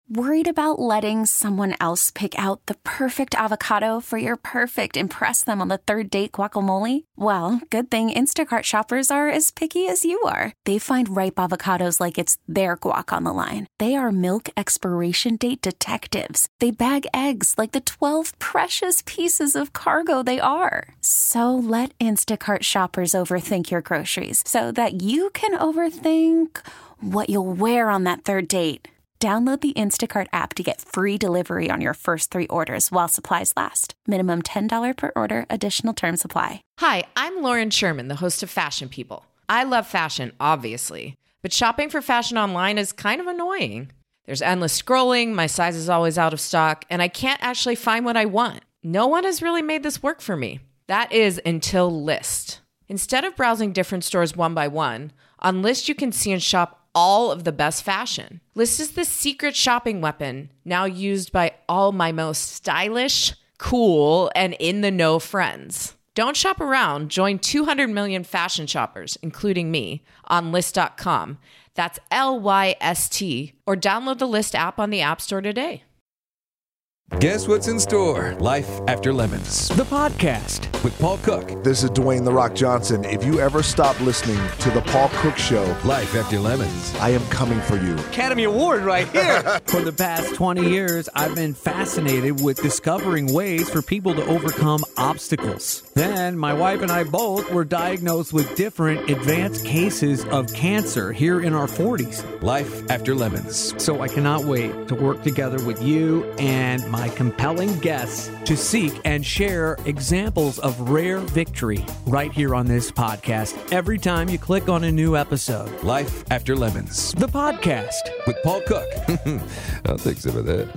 Worried about letting someone else pick out the perfect avocado for your perfect impress them on the third date guacamole? Well, good thing Instacart shoppers are as picky as you are. They find ripe avocados like it's their guac on the line. They are milk expiration date detectives. They bag eggs like the 12 precious pieces of cargo they are. So let Instacart shoppers overthink your groceries so that you can overthink what you'll wear on that third date. Download the Instacart app to get free delivery on your first 3 orders while supplies last. Minimum $10 per order. Additional terms apply. Hi, I'm Lauren Sherman, the host of Fashion People. I love fashion, obviously, but shopping for fashion online is kind of annoying. There's endless scrolling, my size is always out of stock, and I can't actually find what I want. No one has really made this work for me. That is until Lyst. Instead of browsing different stores one by one, on Lyst you can see and shop all of the best fashion. Lyst is the secret shopping weapon now used by all my most stylish, cool, and in-the-know friends. Don't shop around. Join 200 million fashion shoppers, including me, on Lyst.com. That's Lyst, or download the Lyst app on the App Store today. Guess what's in store? Life After Lemons, the podcast with Paul Cook. This is Dwayne "The Rock" Johnson. If you ever stop listening to the Paul Cook Show, Life After Lemons, I am coming for you. Academy Award right here. For the past 20 years, I've been fascinated with discovering ways for people to overcome obstacles. Then my wife and I both were diagnosed with different advanced cases of cancer here in our 40s. Life After Lemons. So I cannot wait to work together with you and my compelling guests to seek and share examples of rare victory right here on this podcast every time you click on a new episode. Life After Lemons, the podcast with Paul Cook. I'll take some of that.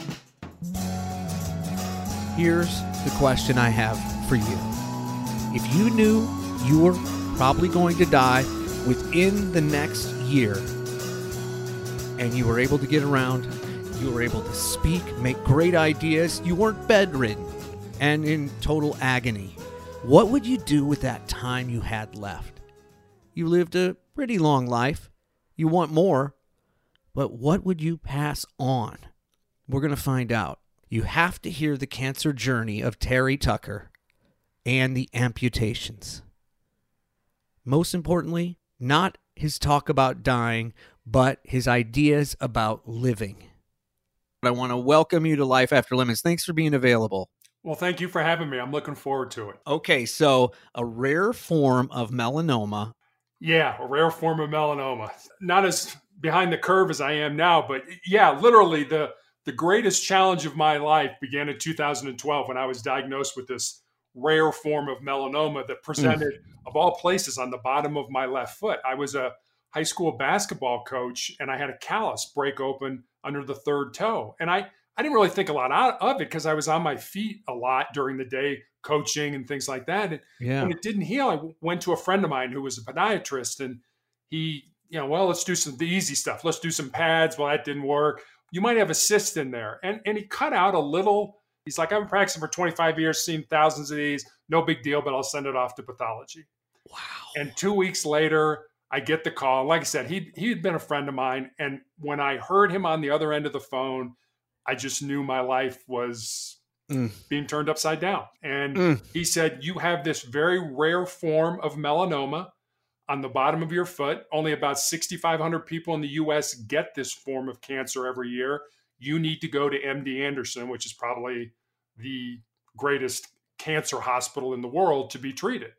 Here's the question I have for you. If you knew you were probably going to die within the next year and you were able to get around, you were able to speak, make great ideas, you weren't bedridden and in total agony, what would you do with that time you had left? You lived a pretty long life. You want more, but what would you pass on? We're going to find out. You have to hear the cancer journey of Terry Tucker and the amputations. Most importantly, not his talk about dying, but his ideas about living. I want to welcome you to Life After Lemons. Thanks for being available. Well, thank you for having me. I'm looking forward to it. Okay, so a rare form of melanoma. Yeah, a rare form of melanoma. Not as behind the curve as I am now, but yeah, literally the greatest challenge of my life began in 2012 when I was diagnosed with this rare form of melanoma that presented, of all places, on the bottom of my left foot. I was a high school basketball coach, and I had a callus break open under the third toe. And I didn't really think a lot of it because I was on my feet a lot during the day coaching and things like that. And when it didn't heal, I went to a friend of mine who was a podiatrist, and he, well, let's do the easy stuff. Let's do some pads. Well, that didn't work. You might have a cyst in there. And he cut out a little. He's like, I've been practicing for 25 years, seen thousands of these. No big deal, but I'll send it off to pathology. Wow. And 2 weeks later, I get the call. Like I said, he had been a friend of mine. And when I heard him on the other end of the phone, I just knew my life was being turned upside down. And he said, you have this very rare form of melanoma on the bottom of your foot. Only about 6,500 people in the U.S. get this form of cancer every year. You need to go to MD Anderson, which is probably the greatest cancer hospital in the world, to be treated.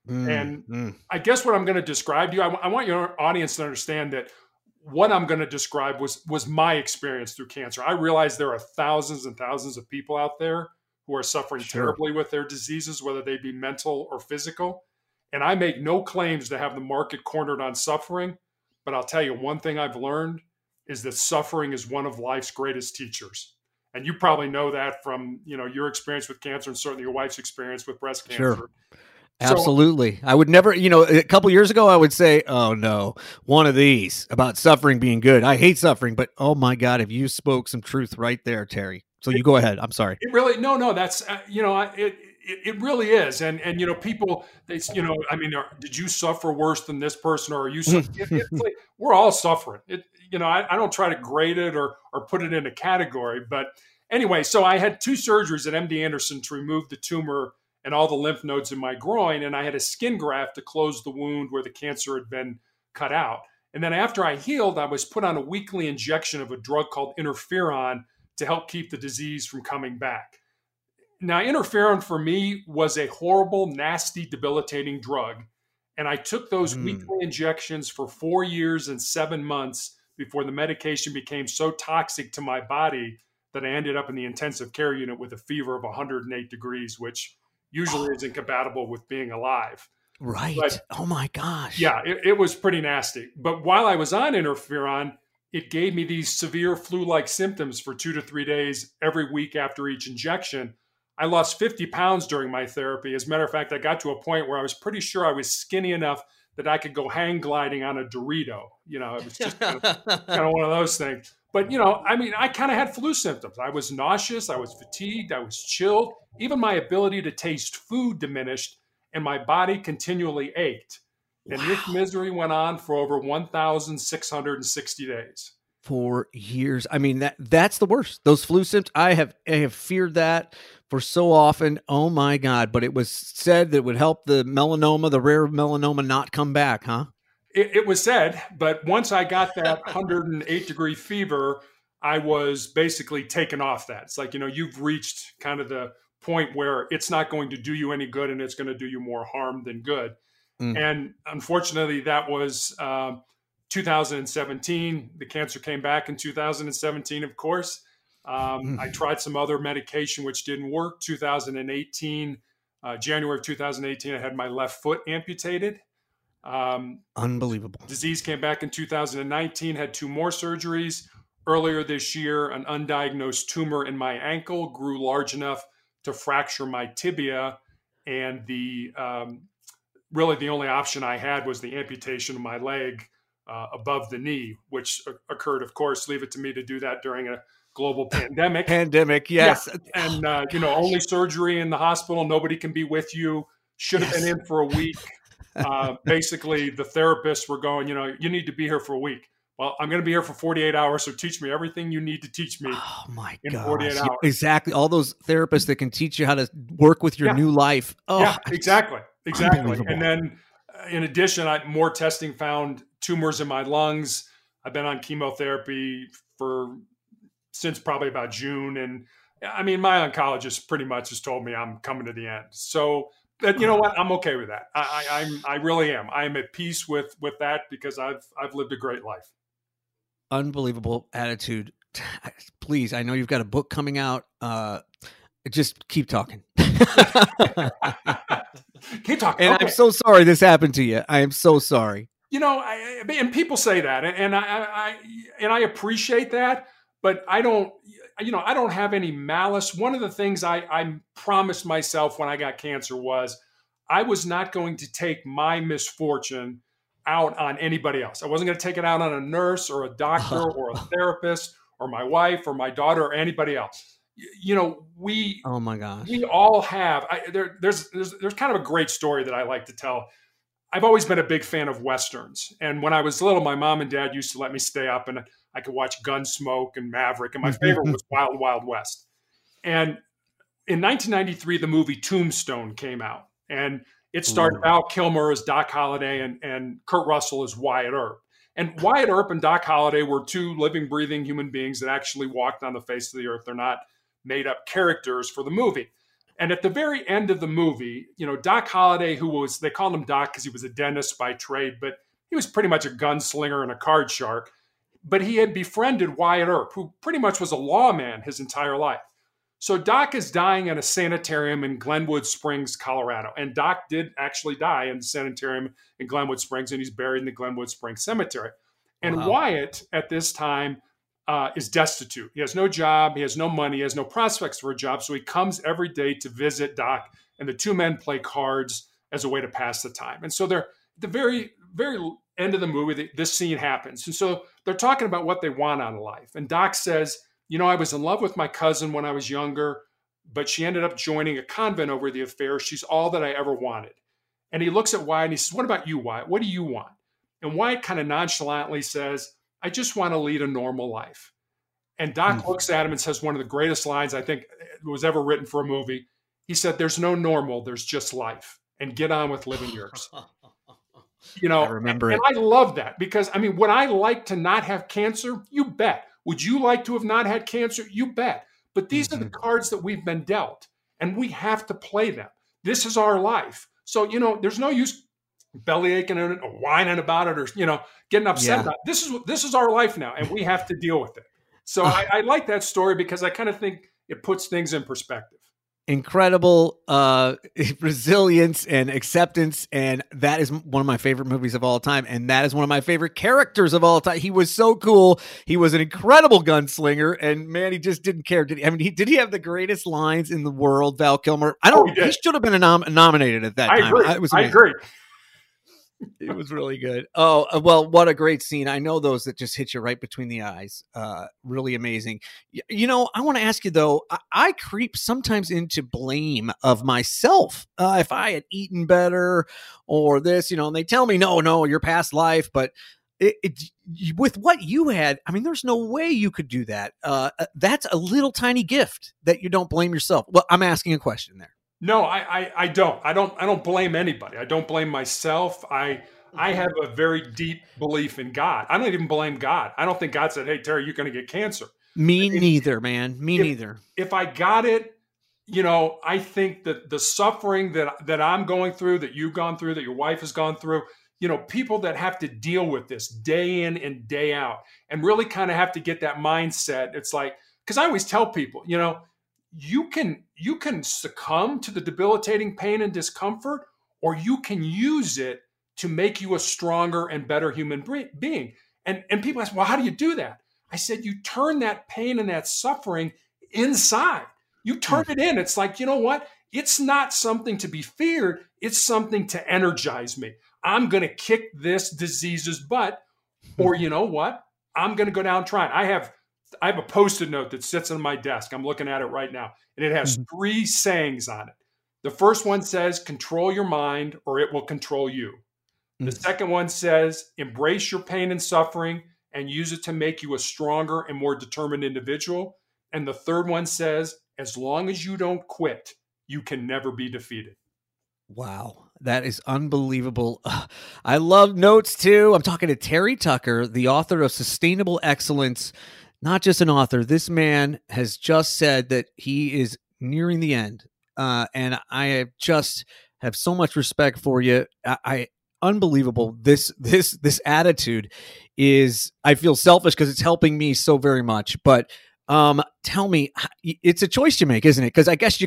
I guess what I'm going to describe to you, I want your audience to understand that what I'm going to describe was my experience through cancer. I realize there are thousands and thousands of people out there who are suffering terribly with their diseases, whether they be mental or physical. And I make no claims to have the market cornered on suffering, but I'll tell you one thing I've learned is that suffering is one of life's greatest teachers. And you probably know that from, your experience with cancer and certainly your wife's experience with breast cancer. Sure. Absolutely. I would never, a couple years ago, I would say, oh no, one of these about suffering being good. I hate suffering, but oh my God, if you spoke some truth right there, Terry. So you go ahead. I'm sorry. It really, no, that's, It really is. And, people, I mean, did you suffer worse than this person, or are you, it's like, we're all suffering it. I don't try to grade it or put it in a category, but anyway, so I had 2 surgeries at MD Anderson to remove the tumor and all the lymph nodes in my groin. And I had a skin graft to close the wound where the cancer had been cut out. And then after I healed, I was put on a weekly injection of a drug called interferon to help keep the disease from coming back. Now, interferon for me was a horrible, nasty, debilitating drug. And I took those weekly injections for 4 years and 7 months before the medication became so toxic to my body that I ended up in the intensive care unit with a fever of 108 degrees, which usually isn't compatible with being alive. Right. But, oh my gosh. Yeah, it was pretty nasty. But while I was on interferon, it gave me these severe flu-like symptoms for 2 to 3 days every week after each injection. I lost 50 pounds during my therapy. As a matter of fact, I got to a point where I was pretty sure I was skinny enough that I could go hang gliding on a Dorito. It was just kind of one of those things. But, I kind of had flu symptoms. I was nauseous. I was fatigued. I was chilled. Even my ability to taste food diminished, and my body continually ached. And this misery went on for over 1,660 days. 4 years. I mean, that's the worst. Those flu symptoms, I have feared that for so often. Oh my God. But it was said that it would help the melanoma, the rare melanoma, not come back, huh? It was said, but once I got that 108 degree fever, I was basically taken off that. It's like, you've reached kind of the point where it's not going to do you any good, and it's going to do you more harm than good. And unfortunately, that was 2017. The cancer came back in 2017, of course. I tried some other medication, which didn't work. 2018, January of 2018, I had my left foot amputated. Unbelievable. Disease came back in 2019, had 2 more surgeries. Earlier this year, an undiagnosed tumor in my ankle grew large enough to fracture my tibia. And really the only option I had was the amputation of my leg above the knee, which occurred, of course, leave it to me to do that during a global pandemic. Yes. Yeah. And, only surgery in the hospital. Nobody can be with you. Should have been in for a week. Basically, the therapists were going, you need to be here for a week. Well, I'm going to be here for 48 hours, so teach me everything you need to teach me in 48 hours. Exactly. All those therapists that can teach you how to work with your new life. Oh, yeah, exactly. And then in addition, more testing found tumors in my lungs. I've been on chemotherapy since probably about June. And I mean, my oncologist pretty much has told me I'm coming to the end. So, but you know what? I'm okay with that. I really am. I'm at peace with that because I've lived a great life. Unbelievable attitude. Please, I know you've got a book coming out. Just keep talking. Keep talking. And okay. I'm so sorry this happened to you. I am so sorry. And people say that, and I appreciate that, but I don't have any malice. One of the things I promised myself when I got cancer was I was not going to take my misfortune out on anybody else. I wasn't going to take it out on a nurse or a doctor or a therapist or my wife or my daughter or anybody else. Oh my gosh, we all have. There's kind of a great story that I like to tell. I've always been a big fan of Westerns. And when I was little, my mom and dad used to let me stay up and I could watch Gunsmoke and Maverick. And my favorite was Wild Wild West. And in 1993, the movie Tombstone came out. And it started Val Kilmer as Doc Holliday and Kurt Russell as Wyatt Earp. And Wyatt Earp and Doc Holliday were 2 living, breathing human beings that actually walked on the face of the earth. They're not made up characters for the movie. And at the very end of the movie, Doc Holliday, they called him Doc because he was a dentist by trade, but he was pretty much a gunslinger and a card shark. But he had befriended Wyatt Earp, who pretty much was a lawman his entire life. So Doc is dying in a sanitarium in Glenwood Springs, Colorado. And Doc did actually die in the sanitarium in Glenwood Springs, and he's buried in the Glenwood Springs Cemetery. And Wyatt, at this time, is destitute. He has no job. He has no money. He has no prospects for a job. So he comes every day to visit Doc, and the 2 men play cards as a way to pass the time. And so they're at the very, very end of the movie, this scene happens. And so they're talking about what they want out of life. And Doc says, I was in love with my cousin when I was younger. but she ended up joining a convent over the affair. She's all that I ever wanted. And he looks at Wyatt and he says, what about you, Wyatt? What do you want? And Wyatt kind of nonchalantly says, I just want to lead a normal life. And Doc looks at him and says one of the greatest lines I think was ever written for a movie. He said, there's no normal, there's just life. And get on with living yours. I remember and I love that because, I mean, would I like to not have cancer? You bet. Would you like to have not had cancer? You bet. But these are the cards that we've been dealt, and we have to play them. This is our life. So, there's no use belly aching or whining about it or, getting upset about it. This is our life now, and we have to deal with it. So I like that story because I kind of think it puts things in perspective. Incredible resilience and acceptance, and that is one of my favorite movies of all time, and that is one of my favorite characters of all time. He was so cool. He was an incredible gunslinger, and man, he just didn't care. Did he have the greatest lines in the world, Val Kilmer? He should have been nominated at that time. I agree. It was really good. Oh, well, what a great scene. I know those that just hit you right between the eyes. Really amazing. I want to ask you, though, I creep sometimes into blame of myself. If I had eaten better or this, and they tell me, no, your past life. But with what you had, I mean, there's no way you could do that. That's a little tiny gift that you don't blame yourself. Well, I'm asking a question there. No, I don't. I don't blame anybody. I don't blame myself. I have a very deep belief in God. I don't even blame God. I don't think God said, hey, Terry, you're going to get cancer. Neither, man. Neither. If I got it, I think that the suffering that I'm going through, that you've gone through, that your wife has gone through, people that have to deal with this day in and day out and really kind of have to get that mindset. It's like, because I always tell people, you can succumb to the debilitating pain and discomfort, or you can use it to make you a stronger and better human being. And people ask, well, how do you do that? I said, you turn that pain and that suffering inside. You turn it in. It's like, you know what? It's not something to be feared. It's something to energize me. I'm going to kick this disease's butt, or you know what? I'm going to go down trying. I have a Post-it note that sits on my desk. I'm looking at it right now, and it has 3 sayings on it. The first one says, control your mind or it will control you. The second one says, embrace your pain and suffering and use it to make you a stronger and more determined individual. And the third one says, as long as you don't quit, you can never be defeated. Wow. That is unbelievable. I love notes too. I'm talking to Terry Tucker, the author of Sustainable Excellence. Not just an author. This man has just said that he is nearing the end. And I have so much respect for you. Unbelievable. This attitude is, I feel selfish because it's helping me so very much. But tell me, it's a choice you make, isn't it? Because I guess you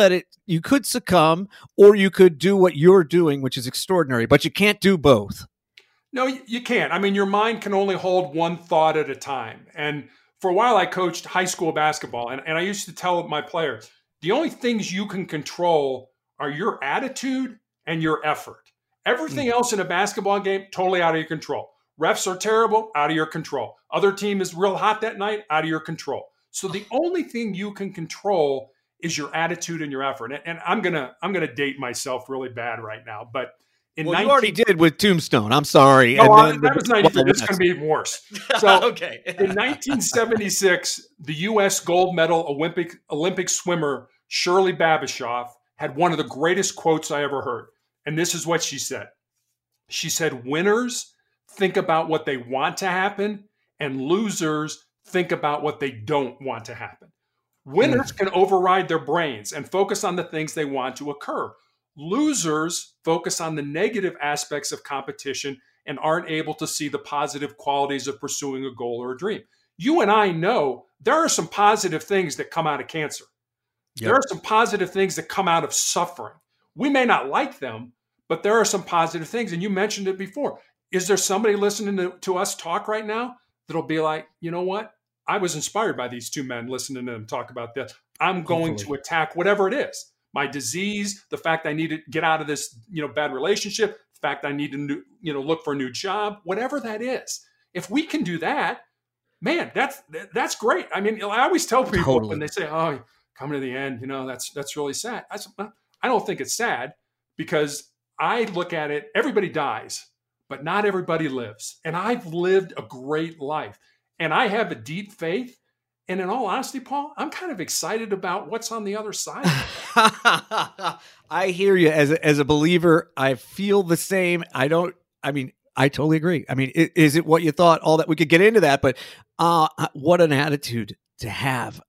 could succumb, or you could do what you're doing, which is extraordinary, but you can't do both. No, you can't. I mean, your mind can only hold one thought at a time. And for a while, I coached high school basketball, and I used to tell my players, the only things you can control are your attitude and your effort. Everything else in a basketball game, totally out of your control. Refs are terrible, out of your control. Other team is real hot that night, out of your control. So the only thing you can control is your attitude and your effort. And I'm gonna date myself really bad right now, but you already did with Tombstone. I'm sorry. No, that was 93. This is going to be even worse. So, okay. In 1976, the U.S. gold medal Olympic swimmer Shirley Babashoff had one of the greatest quotes I ever heard. And this is what she said. She said, winners think about what they want to happen, and losers think about what they don't want to happen. Winners can override their brains and focus on the things they want to occur. Losers focus on the negative aspects of competition and aren't able to see the positive qualities of pursuing a goal or a dream. You and I know there are some positive things that come out of cancer. Yep. There are some positive things that come out of suffering. We may not like them, but there are some positive things. And you mentioned it before. Is there somebody listening to us talk right now that'll be like, you know what? I was inspired by these two men listening to them talk about this. I'm going to attack whatever it is. My disease, the fact I need to get out of this, bad relationship, the fact I need to, look for a new job, whatever that is. If we can do that, man, that's great. I mean, I always tell people when they say, oh, coming to the end, that's really sad. I said, well, I don't think it's sad, because I look at it, everybody dies, but not everybody lives. And I've lived a great life, and I have a deep faith. And in all honesty, Paul, I'm kind of excited about what's on the other side. I hear you. As a believer, I feel the same. I totally agree. I mean, is it what you thought? All that, we could get into that, but what an attitude to have.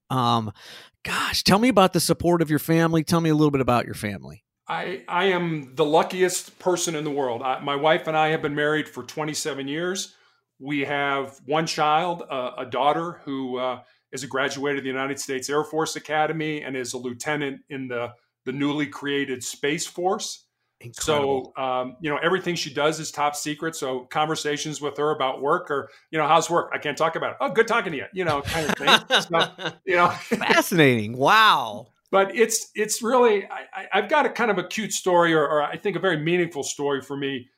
Gosh, tell me about the support of your family. Tell me a little bit about your family. I am the luckiest person in the world. My wife and I have been married for 27 years. We have one child, a daughter who is a graduate of the United States Air Force Academy and is a lieutenant in the newly created Space Force. Incredible. So, everything she does is top secret. So conversations with her about work or, how's work? I can't talk about it. Oh, good talking to you, kind of thing. So, Fascinating. Wow. But it's really, I've got a kind of a cute story or I think a very meaningful story for me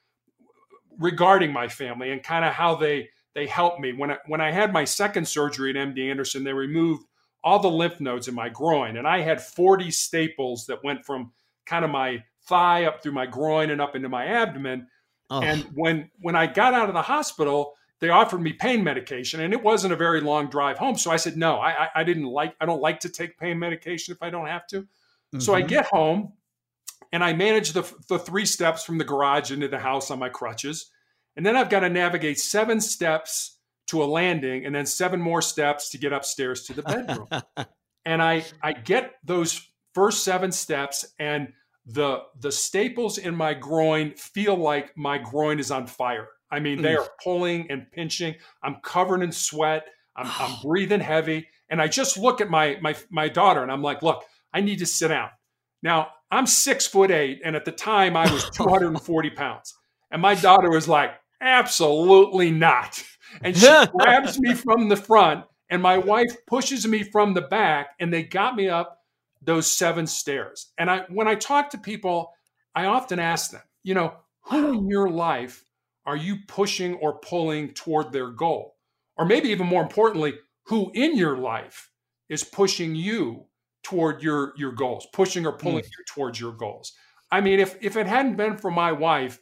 regarding my family and kind of how they helped me. When I had my second surgery at MD Anderson, they removed all the lymph nodes in my groin. And I had 40 staples that went from kind of my thigh up through my groin and up into my abdomen. Oh. And when I got out of the hospital, they offered me pain medication, and it wasn't a very long drive home. So I said, no, I don't like to take pain medication if I don't have to. Mm-hmm. So I get home and I manage the 3 steps from the garage into the house on my crutches. And then I've got to navigate 7 steps to a landing and then 7 more steps to get upstairs to the bedroom. And I get those first 7 steps, and the staples in my groin feel like my groin is on fire. I mean, they are pulling and pinching. I'm covered in sweat. I'm breathing heavy. And I just look at my daughter and I'm like, look, I need to sit down. Now, I'm 6'8", and at the time I was 240 pounds. And my daughter was like, absolutely not. And she grabs me from the front, and my wife pushes me from the back, and they got me up those 7 stairs. And when I talk to people, I often ask them, who in your life are you pushing or pulling toward their goal? Or maybe even more importantly, who in your life is pushing you toward your goals, pushing or pulling you towards your goals? I mean, if it hadn't been for my wife,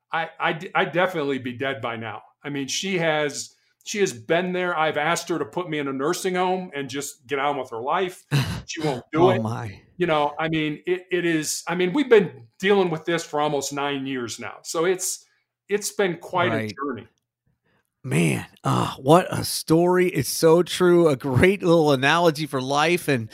I'd definitely be dead by now. I mean, she has been there. I've asked her to put me in a nursing home and just get on with her life. She won't do it. My. I mean, it is. I mean, we've been dealing with this for almost 9 years now. So it's been quite a journey. Man, what a story. It's so true. A great little analogy for life. And,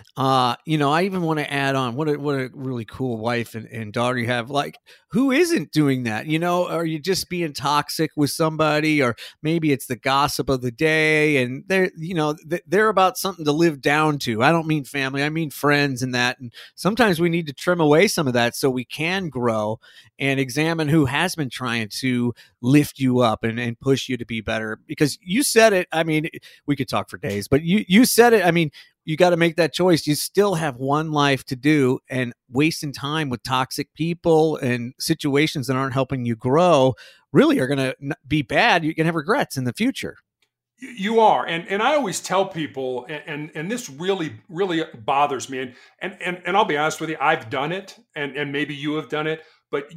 I even want to add on what a really cool wife and daughter you have. Like, who isn't doing that? Are you just being toxic with somebody, or maybe it's the gossip of the day and they're about something to live down to. I don't mean family. I mean friends and that. And sometimes we need to trim away some of that so we can grow and examine who has been trying to lift you up and push you to be better. Because you said it. I mean, we could talk for days, but you said it. I mean, you got to make that choice. You still have one life to do, and wasting time with toxic people and situations that aren't helping you grow really are going to be bad. You can have regrets in the future. You are. And I always tell people, and this really, really bothers me. And I'll be honest with you, I've done it, and maybe you have done it, but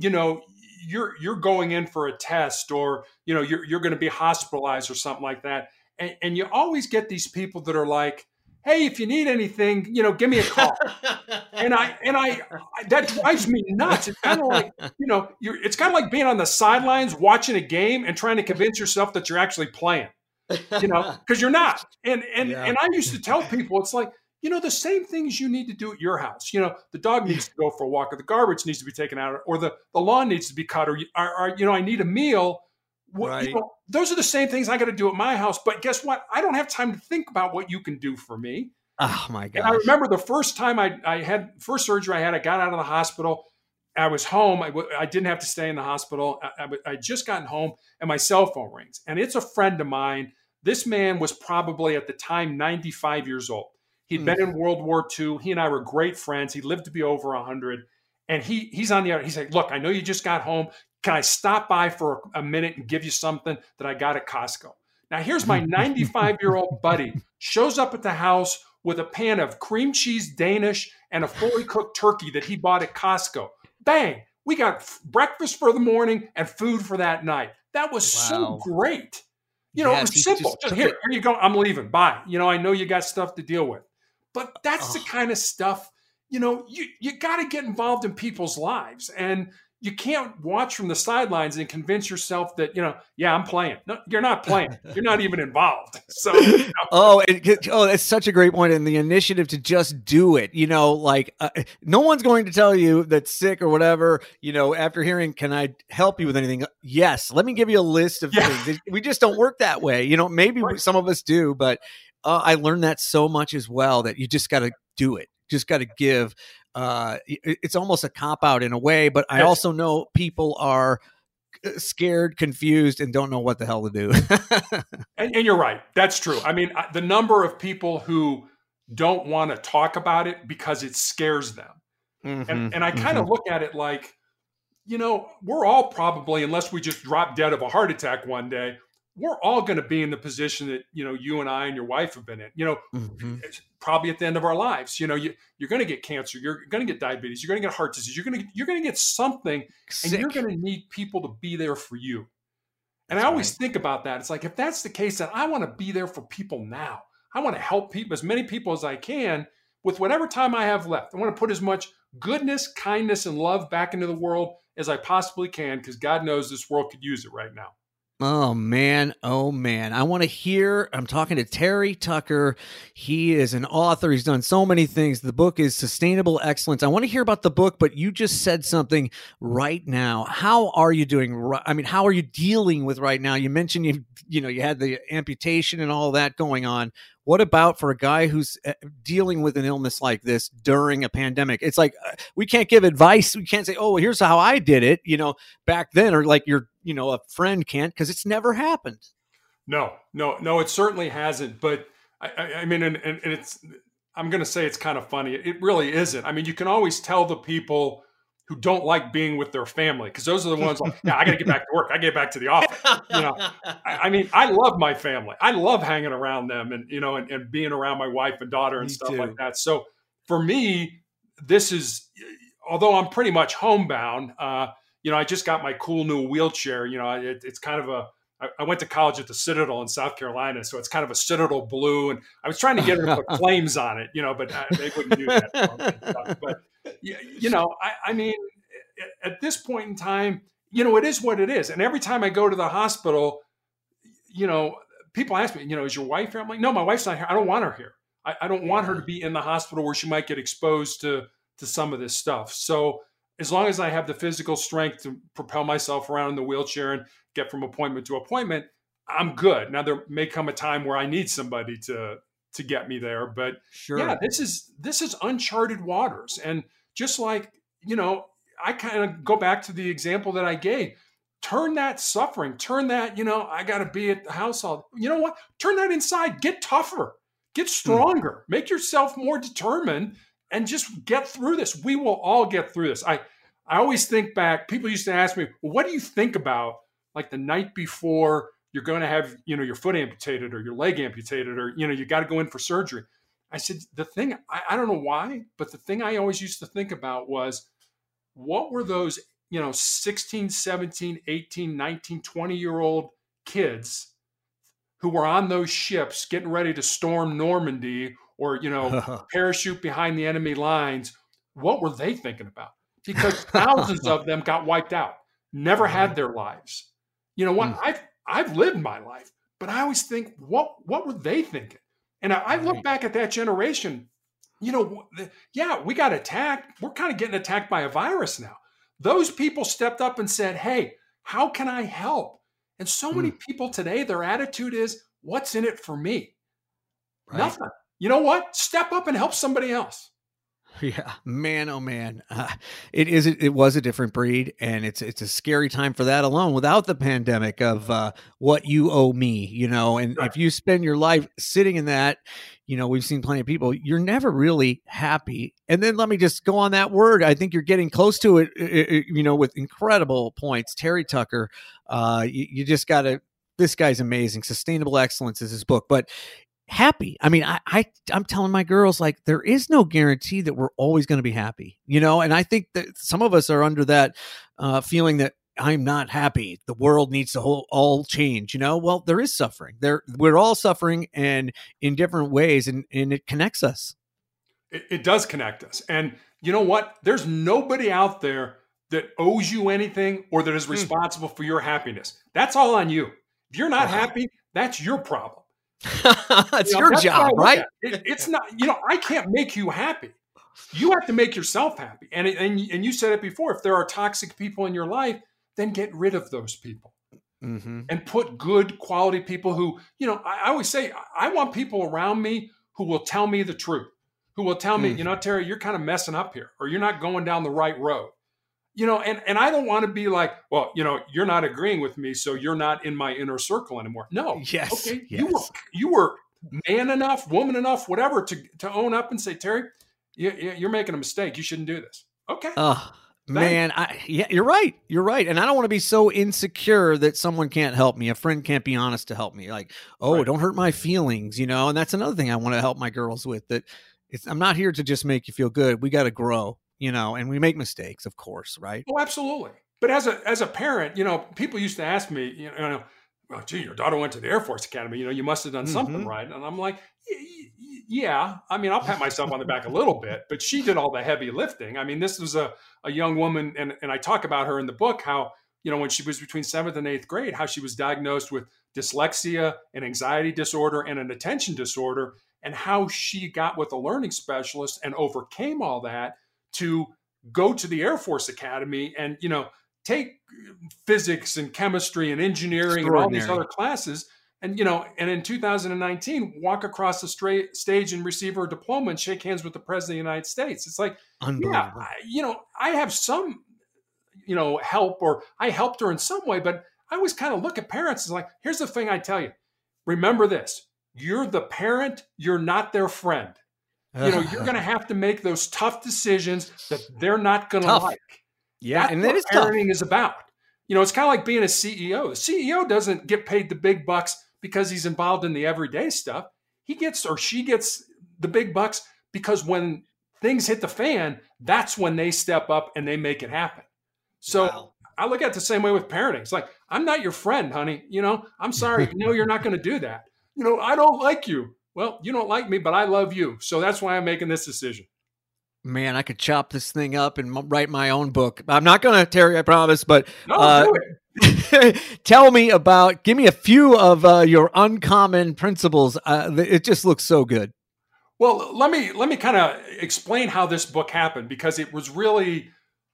you're going in for a test, or, you're going to be hospitalized or something like that. And you always get these people that are like, hey, if you need anything, give me a call. and I that drives me nuts. It's kind of like, it's kind of like being on the sidelines watching a game and trying to convince yourself that you're actually playing, because you're not. And I used to tell people, it's like, the same things you need to do at your house. The dog needs to go for a walk, or the garbage needs to be taken out, or the lawn needs to be cut, or I need a meal. Right. Those are the same things I got to do at my house. But guess what? I don't have time to think about what you can do for me. Oh, my God. I remember the first time I had first surgery I got out of the hospital. I was home. I didn't have to stay in the hospital. I just gotten home, and my cell phone rings. And it's a friend of mine. This man was probably at the time 95 years old. He'd been in World War II. He and I were great friends. He lived to be over 100. And he's on the other. He's like, look, I know you just got home. Can I stop by for a minute and give you something that I got at Costco? Now, here's my 95-year-old buddy, shows up at the house with a pan of cream cheese Danish and a fully cooked turkey that he bought at Costco. Bang! We got breakfast for the morning and food for that night. That was so great. You know, it was simple. Just here you go. I'm leaving. Bye. You know, I know you got stuff to deal with. But that's the kind of stuff, you know, you got to get involved in people's lives. And you can't watch from the sidelines and convince yourself that, you know, yeah, I'm playing. No, you're not playing. You're not even involved. So, you know. That's such a great point. And the initiative to just do it, you know, like no one's going to tell you that's sick or whatever, you know, after hearing, can I help you with anything? Yes. Let me give you a list of things. We just don't work that way. You know, maybe some of us do, but I learned that so much as well, that you just got to do it. Just got to give. It's almost a cop-out in a way, but I also know people are scared, confused, and don't know what the hell to do. and you're right. That's true. I mean, the number of people who don't want to talk about it because it scares them. Mm-hmm, and I kind of look at it like, you know, we're all probably, unless we just drop dead of a heart attack one day, we're all going to be in the position that, you know, you and I and your wife have been in, you know, probably at the end of our lives. You know, you're going to get cancer, you're going to get diabetes, you're going to get heart disease, you're going to get something, and you're going to need people to be there for you. And I always think about that. It's like, if that's the case, then I want to be there for people now. I want to help people, as many people as I can, with whatever time I have left. I want to put as much goodness, kindness, and love back into the world as I possibly can, because God knows this world could use it right now. Oh, man. Oh, man. I want to hear. I'm talking to Terry Tucker. He is an author. He's done so many things. The book is Sustainable Excellence. I want to hear about the book, but you just said something right now. How are you doing? I mean, how are you dealing with right now? You mentioned you had the amputation and all that going on. What about for a guy who's dealing with an illness like this during a pandemic? It's like, we can't give advice. We can't say, oh, well, here's how I did it, you know, back then, or like a friend can't, because it's never happened. No, it certainly hasn't. But I mean, and it's, I'm going to say it's kind of funny. It really isn't. I mean, you can always tell the people who don't like being with their family, because those are the ones like, yeah, I got to get back to work. I get back to the office. You know, I mean, I love my family. I love hanging around them, and, you know, and being around my wife and daughter and stuff like that. So for me, this is, although I'm pretty much homebound, you know, I just got my cool new wheelchair. You know, it's kind of I went to college at the Citadel in South Carolina, so it's kind of a Citadel blue, and I was trying to get her to put flames on it, you know, but they wouldn't do that. But you know, I mean, at this point in time, you know, it is what it is. And every time I go to the hospital, you know, people ask me, you know, is your wife here? I'm like, no, my wife's not here. I don't want her here. I don't want her to be in the hospital where she might get exposed to some of this stuff. So as long as I have the physical strength to propel myself around in the wheelchair and get from appointment to appointment, I'm good. Now, there may come a time where I need somebody to get me there, but yeah, this is uncharted waters. And just like, you know, I kind of go back to the example that I gave. Turn that suffering, turn that, you know, I got to be at the house all, you know what? Turn that inside, get tougher, get stronger, make yourself more determined, and just get through this. We will all get through this. I always think back, people used to ask me, well, what do you think about like the night before you're going to have, you know, your foot amputated or your leg amputated, or, you know, you got to go in for surgery? I said, the thing, I don't know why, but the thing I always used to think about was, what were those, you know, 16, 17, 18, 19, 20-year-old kids who were on those ships getting ready to storm Normandy or, you know, parachute behind the enemy lines? What were they thinking about? Because thousands of them got wiped out, never had their lives. You know what? I've lived my life, but I always think, what were they thinking? And I look back at that generation, you know, yeah, we got attacked. We're kind of getting attacked by a virus now. Those people stepped up and said, hey, how can I help? And so many people today, their attitude is, what's in it for me? Right. Nothing. You know what? Step up and help somebody else. Yeah, man, oh man, it was a different breed, and it's a scary time for that alone. Without the pandemic of what you owe me, you know, and if you spend your life sitting in that, you know, we've seen plenty of people. You're never really happy. And then let me just go on that word. I think you're getting close to it, you know, with incredible points. Terry Tucker, you just got to. This guy's amazing. Sustainable Excellence is his book, but happy. I mean, I'm telling my girls, like, there is no guarantee that we're always going to be happy, you know? And I think that some of us are under that feeling that I'm not happy. The world needs to all change, you know? Well, there is suffering. We're all suffering, and in different ways, and it connects us. It does connect us. And you know what? There's nobody out there that owes you anything or that is responsible for your happiness. That's all on you. If you're not happy, that's your problem. It's your job, right? It's not, I can't make you happy. You have to make yourself happy. And you said it before, if there are toxic people in your life, then get rid of those people and put good quality people who, I always say, I want people around me who will tell me the truth, who will tell me, Terry, you're kind of messing up here, or you're not going down the right road. And I don't want to be like, well, you're not agreeing with me, so you're not in my inner circle anymore. No. Yes. Okay. Yes. You were man enough, woman enough, whatever, to own up and say, Terry, you're making a mistake. You shouldn't do this. Okay. Man, you're right. You're right. And I don't want to be so insecure that someone can't help me. A friend can't be honest to help me. Like, don't hurt my feelings, And that's another thing I want to help my girls with, that I'm not here to just make you feel good. We got to grow. And we make mistakes, of course, right? Oh, absolutely. But as a parent, people used to ask me, well, gee, your daughter went to the Air Force Academy. You must have done something right. And I'm like, yeah. I mean, I'll pat myself on the back a little bit, but she did all the heavy lifting. I mean, this was a young woman, and I talk about her in the book, how, when she was between 7th and 8th grade, how she was diagnosed with dyslexia, an anxiety disorder, and an attention disorder, and how she got with a learning specialist and overcame all that to go to the Air Force Academy and, take physics and chemistry and engineering and all these other classes. And, and in 2019, walk across the stage and receive her diploma and shake hands with the president of the United States. It's like, yeah, I have some, help, or I helped her in some way, but I always kind of look at parents as like, here's the thing I tell you, remember this, you're the parent, you're not their friend. You're going to have to make those tough decisions that they're not going to like. Yeah, that's and what that is parenting is about. It's kind of like being a CEO. The CEO doesn't get paid the big bucks because he's involved in the everyday stuff. He gets, or she gets, the big bucks because when things hit the fan, that's when they step up and they make it happen. So I look at it the same way with parenting. It's like, I'm not your friend, honey. I'm sorry. No, you're not going to do that. I don't like you. Well, you don't like me, but I love you. So that's why I'm making this decision. Man, I could chop this thing up and write my own book. I'm not going to, Terry, I promise, but do it. Give me a few of your uncommon principles. It just looks so good. Well, let me kind of explain how this book happened, because it was really,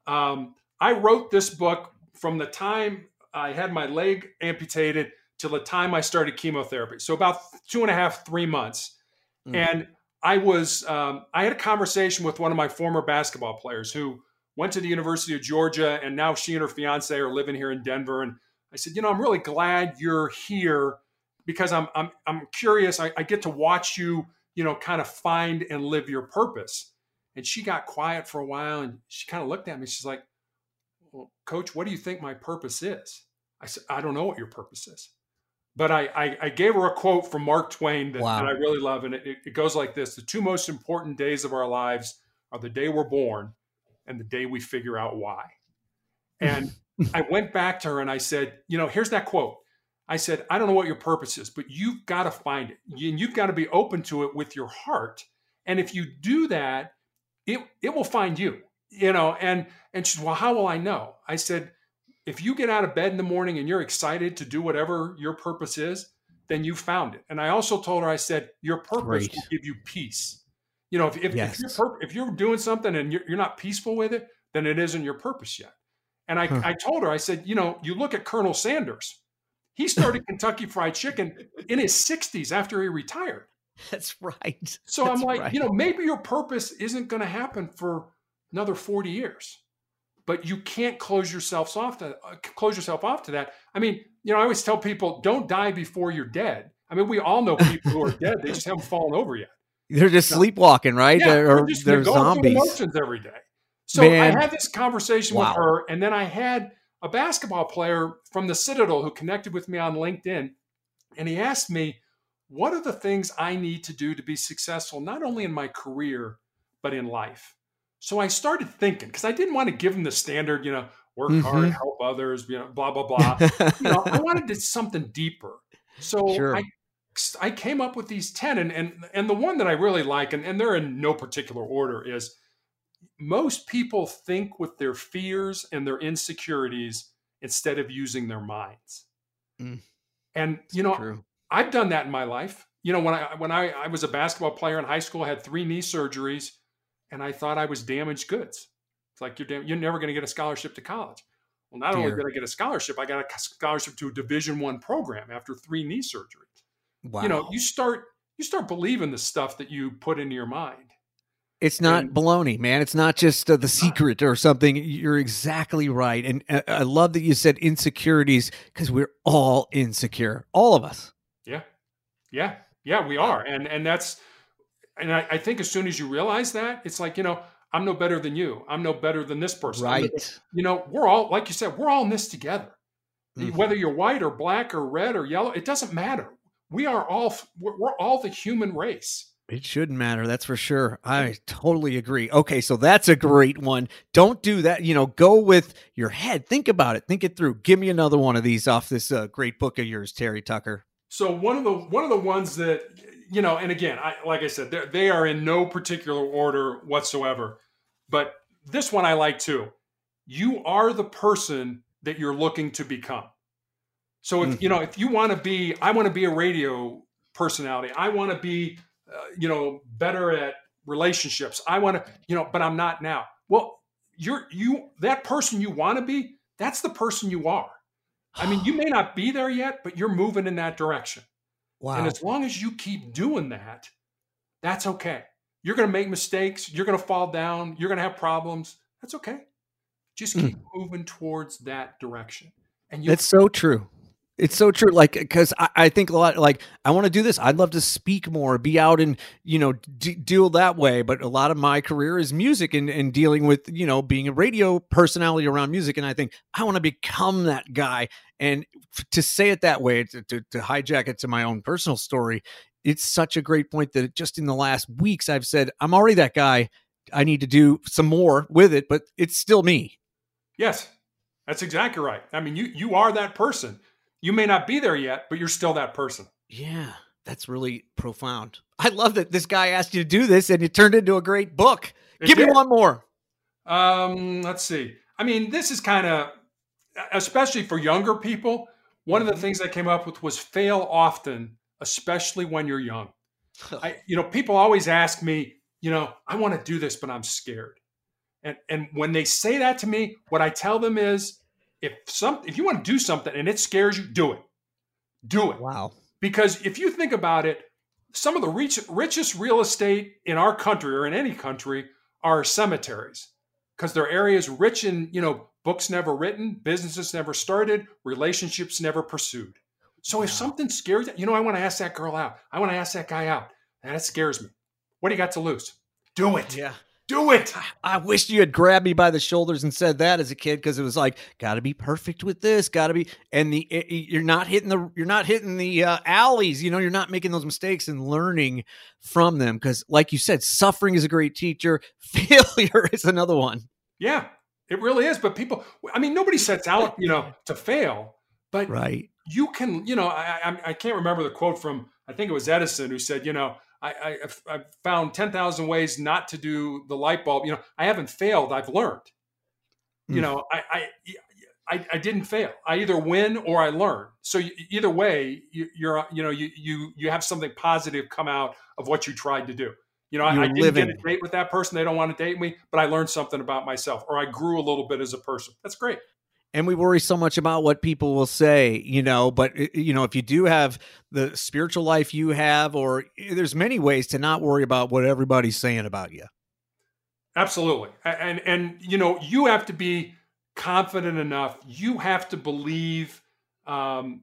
I wrote this book from the time I had my leg amputated till the time I started chemotherapy. So about 2.5, 3 months. And I had a conversation with one of my former basketball players who went to the University of Georgia, and now she and her fiance are living here in Denver. And I said, I'm really glad you're here, because I'm curious. I get to watch you, kind of find and live your purpose. And she got quiet for a while, and she kind of looked at me. She's like, well, Coach, what do you think my purpose is? I said, I don't know what your purpose is. But I gave her a quote from Mark Twain that I really love. And it goes like this: the two most important days of our lives are the day we're born and the day we figure out why. And I went back to her and I said, here's that quote. I said, I don't know what your purpose is, but you've got to find it. And you've got to be open to it with your heart. And if you do that, it will find you, and she said, well, how will I know? I said, if you get out of bed in the morning and you're excited to do whatever your purpose is, then you found it. And I also told her, I said, your purpose will give you peace. If you're doing something and you're not peaceful with it, then it isn't your purpose yet. And I told her, I said, you look at Colonel Sanders. He started Kentucky Fried Chicken in his 60s after he retired. That's right. So I'm like, maybe your purpose isn't going to happen for another 40 years. But you can't close yourself off to that. I mean, I always tell people, don't die before you're dead. I mean, we all know people who are dead. They just haven't fallen over yet. They're just sleepwalking, right? Yeah, they're going zombies. through emotions every day. So I had this conversation with her, and then I had a basketball player from the Citadel who connected with me on LinkedIn, and he asked me, what are the things I need to do to be successful, not only in my career, but in life? So I started thinking, because I didn't want to give them the standard, work hard, help others, blah, blah, blah. I wanted to something deeper. So Sure. I came up with these 10, and the one that I really like, and they're in no particular order, is most people think with their fears and their insecurities instead of using their minds. And, True. I've done that in my life. When I was a basketball player in high school, I had 3 knee surgeries, and I thought I was damaged goods. It's like, you're never going to get a scholarship to college. Well, not only did I get a scholarship, I got a scholarship to a Division I program after 3 knee surgeries. Wow. You start believing the stuff that you put into your mind. It's not baloney, man. It's not just The Secret or something. You're exactly right. And I love that you said insecurities, because we're all insecure. All of us. Yeah, we are. And that's, and I think as soon as you realize that, it's like, I'm no better than you. I'm no better than this person. Right. We're all, like you said, we're all in this together. Whether you're white or black or red or yellow, it doesn't matter. We're all the human race. It shouldn't matter. That's for sure. I totally agree. Okay. So that's a great one. Don't do that. Go with your head. Think about it. Think it through. Give me another one of these off this great book of yours, Terry Tucker. So one of the ones that, and again, like I said, they are in no particular order whatsoever, but this one I like too. You are the person that you're looking to become. So if you want to be, I want to be a radio personality. I want to be, better at relationships. I want to, but I'm not now. Well, that person you want to be, that's the person you are. I mean, you may not be there yet, but you're moving in that direction. Wow. And as long as you keep doing that, that's okay. You're going to make mistakes. You're going to fall down. You're going to have problems. That's okay. Just keep moving towards that direction. And that's so true. It's so true. Like, because I think a lot, like, I want to do this. I'd love to speak more, be out and, deal that way. But a lot of my career is music and dealing with, being a radio personality around music. And I think I want to become that guy. And to say it that way, to hijack it to my own personal story, it's such a great point that just in the last weeks, I've said, I'm already that guy. I need to do some more with it, but it's still me. Yes, that's exactly right. I mean, you are that person. You may not be there yet, but you're still that person. Yeah, that's really profound. I love that this guy asked you to do this and it turned into a great book. Give me one more. Let's see. I mean, this is kind of, especially for younger people, one of the things I came up with was fail often, especially when you're young. People always ask me, I want to do this, but I'm scared. And when they say that to me, what I tell them is, if you want to do something and it scares you, do it. Do it. Wow. Because if you think about it, some of the richest real estate in our country or in any country are cemeteries, because they're areas rich in, books never written, businesses never started, relationships never pursued. So if something scares you, I want to ask that girl out. I want to ask that guy out. And that scares me. What do you got to lose? Do it. Yeah. Do it. I wish you had grabbed me by the shoulders and said that as a kid, because it was like, got to be perfect with this, got to be, and you're not hitting the alleys, you're not making those mistakes and learning from them, because like you said, suffering is a great teacher. Failure is another one. Yeah, it really is. But nobody sets out, to fail, but right. You can, I can't remember the quote from, I think it was Edison, who said, I found 10,000 ways not to do the light bulb. I haven't failed. I've learned. I didn't fail. I either win or I learn. So either way, you have something positive come out of what you tried to do. I didn't get a date with that person. They don't want to date me, but I learned something about myself, or I grew a little bit as a person. That's great. And we worry so much about what people will say, but, if you do have the spiritual life you have, or there's many ways to not worry about what everybody's saying about you. Absolutely. And you have to be confident enough. You have to believe, in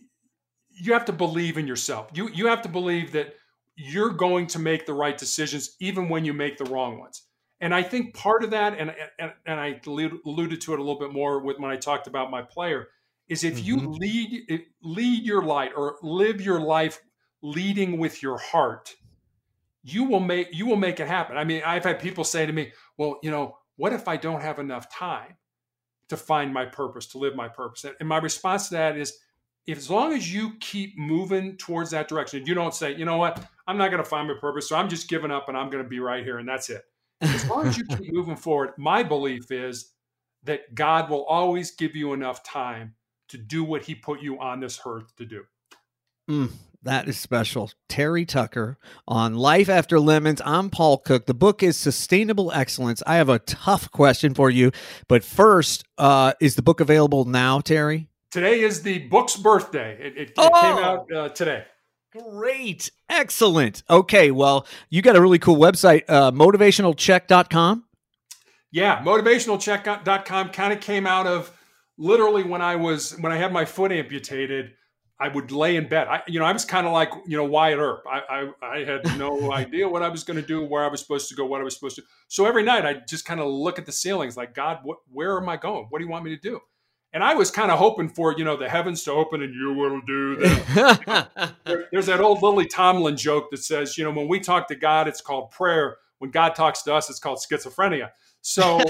yourself. You have to believe that you're going to make the right decisions, even when you make the wrong ones. And I think part of that, and I alluded to it a little bit more when I talked about my player, is if you lead your life or live your life leading with your heart, you will make it happen. I mean, I've had people say to me, well, what if I don't have enough time to find my purpose, to live my purpose? And my response to that is, as long as you keep moving towards that direction, you don't say, you know what, I'm not going to find my purpose, so I'm just giving up and I'm going to be right here and that's it. As long as you keep moving forward, my belief is that God will always give you enough time to do what he put you on this earth to do. That is special. Terry Tucker on Life After Lemons. I'm Paul Cook. The book is Sustainable Excellence. I have a tough question for you, but first, is the book available now, Terry? Today is the book's birthday. It came out today. Great. Excellent. Okay, well, you got a really cool website, motivationalcheck.com. Yeah, motivationalcheck.com kind of came out of literally when I had my foot amputated. I would lay in bed. I was kind of like, Wyatt Earp. I had no idea what I was going to do, where I was supposed to go, what I was supposed to do. So every night I just kind of look at the ceilings like, God, where am I going? What do you want me to do? And I was kind of hoping for, the heavens to open and you will do that. There's that old Lily Tomlin joke that says, when we talk to God, it's called prayer. When God talks to us, it's called schizophrenia. So,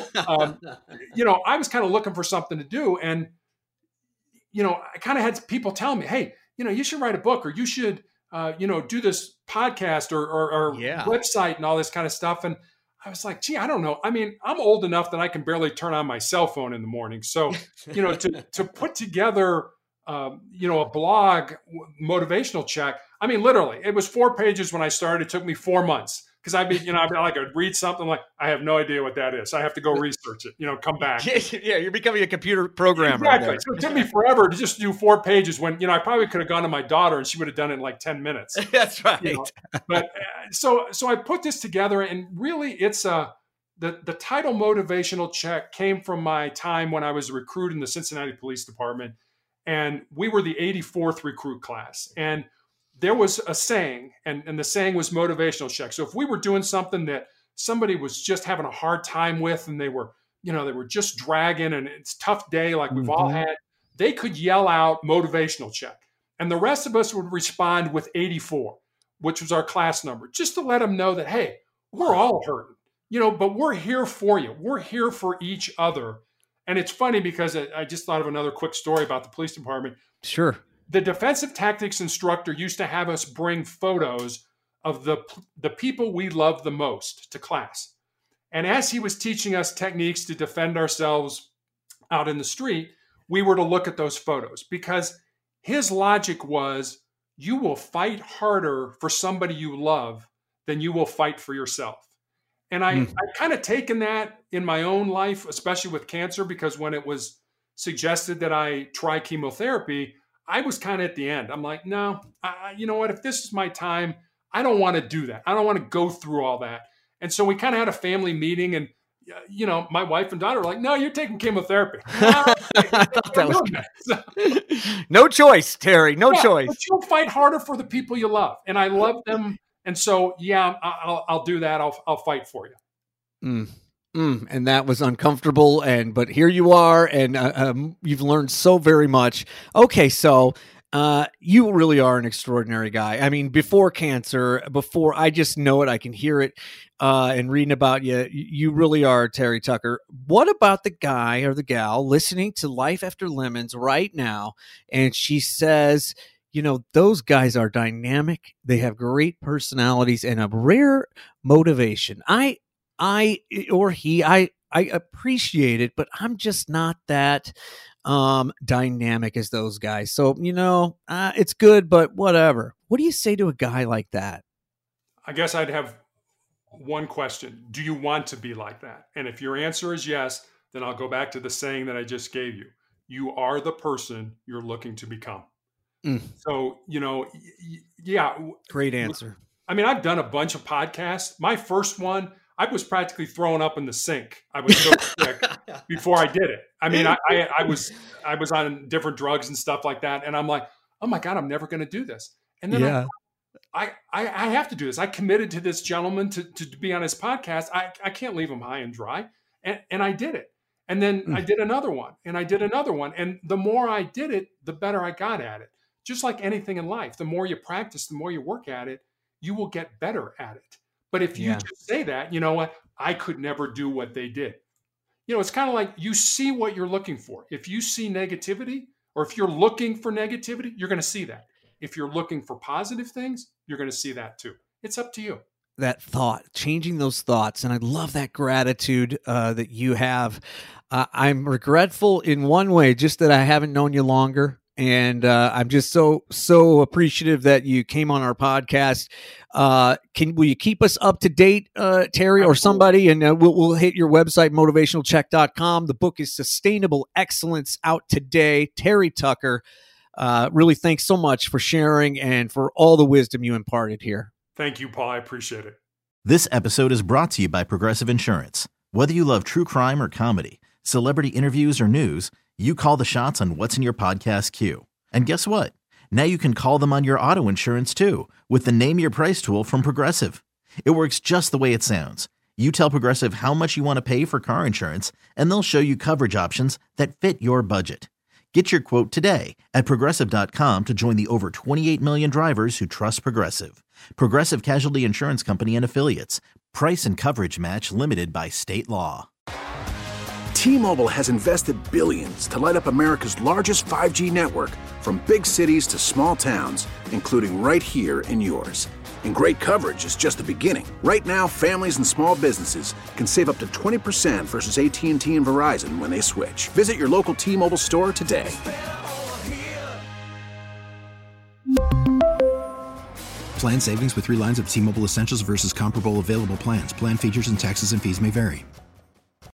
I was kind of looking for something to do. And, I kind of had people tell me, hey, you should write a book, or you should, do this podcast or website and all this kind of stuff. And I was like, gee, I don't know. I mean, I'm old enough that I can barely turn on my cell phone in the morning. So, to put together, a blog, Motivational Check, I mean, literally, it was 4 pages when I started. It took me 4 months. Because I'd read something like, I have no idea what that is. I have to go research it, come back. Yeah, you're becoming a computer programmer. Exactly. So it took me forever to just do 4 pages when, I probably could have gone to my daughter and she would have done it in like 10 minutes. That's right. But so I put this together, and really it's the title Motivational Check came from my time when I was a recruit in the Cincinnati Police Department. And we were the 84th recruit class. And there was a saying, and the saying was motivational check. So if we were doing something that somebody was just having a hard time with, and they were just dragging, and it's a tough day like we've all had, they could yell out motivational check. And the rest of us would respond with 84, which was our class number, just to let them know that, hey, we're all hurting, but we're here for you. We're here for each other. And it's funny because I just thought of another quick story about the police department. Sure. The defensive tactics instructor used to have us bring photos of the people we love the most to class. And as he was teaching us techniques to defend ourselves out in the street, we were to look at those photos, because his logic was, you will fight harder for somebody you love than you will fight for yourself. And I kind of taken that in my own life, especially with cancer, because when it was suggested that I try chemotherapy, I was kind of at the end. I'm like, no, you know what? If this is my time, I don't want to do that. I don't want to go through all that. And so we kind of had a family meeting, and, my wife and daughter were like, no, you're taking chemotherapy. I thought that was good. No choice, Terry. No choice. But you'll fight harder for the people you love. And I love them. And so, I'll do that. I'll fight for you. And that was uncomfortable, but here you are, and you've learned so very much. Okay, so you really are an extraordinary guy. I mean, before cancer, I just know it, I can hear it, and reading about you, you really are Terry Tucker. What about the guy or the gal listening to Life After Lemons right now, and she says, those guys are dynamic, they have great personalities and a rare motivation. I appreciate it, but I'm just not that dynamic as those guys. So, it's good, but whatever. What do you say to a guy like that? I guess I'd have one question. Do you want to be like that? And if your answer is yes, then I'll go back to the saying that I just gave you. You are the person you're looking to become. So, Great answer. I mean, I've done a bunch of podcasts. My first one, I was practically throwing up in the sink. I was so sick before I did it. I mean, I was on different drugs and stuff like that. And I'm like, oh my God, I'm never going to do this. And then I have to do this. I committed to this gentleman to be on his podcast. I can't leave him high and dry. And I did it. And then I did another one, and I did another one. And the more I did it, the better I got at it. just like anything in life, the more you practice, the more you work at it, you will get better at it. But if you just say that, you know what, I could never do what they did. You know, it's kind of like you see what you're looking for. If you see negativity, or if you're looking for negativity, you're going to see that. If you're looking for positive things, you're going to see that too. It's up to you. That thought, changing those thoughts. And I love that gratitude that you have. I'm regretful in one way, just that I haven't known you longer. And I'm just so appreciative that you came on our podcast. Will you keep us up to date, Terry, or somebody? And we'll hit your website, motivationalcheck.com. The book is Sustainable Excellence, out today. Terry Tucker, really thanks so much for sharing and for all the wisdom you imparted here. Thank you, Paul. I appreciate it. This episode is brought to you by Progressive Insurance. Whether you love true crime or comedy, celebrity interviews or news, you call the shots on what's in your podcast queue. And guess what? Now you can call them on your auto insurance too, with the Name Your Price tool from Progressive. It works just the way it sounds. You tell Progressive how much you want to pay for car insurance, and they'll show you coverage options that fit your budget. Get your quote today at Progressive.com to join the over 28 million drivers who trust Progressive. Progressive Casualty Insurance Company and Affiliates. Price and coverage match limited by state law. T-Mobile has invested billions to light up America's largest 5G network, from big cities to small towns, including right here in yours. And great coverage is just the beginning. Right now, families and small businesses can save up to 20% versus AT&T and Verizon when they switch. Visit your local T-Mobile store today. Plan savings with 3 lines of T-Mobile Essentials versus comparable available plans. Plan features and taxes and fees may vary.